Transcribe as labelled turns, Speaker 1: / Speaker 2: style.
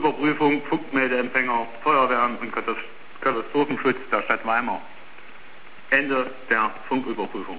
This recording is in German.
Speaker 1: Funküberprüfung, Funkmeldeempfänger, Feuerwehren und Katastrophenschutz der Stadt Weimar. Ende der Funküberprüfung.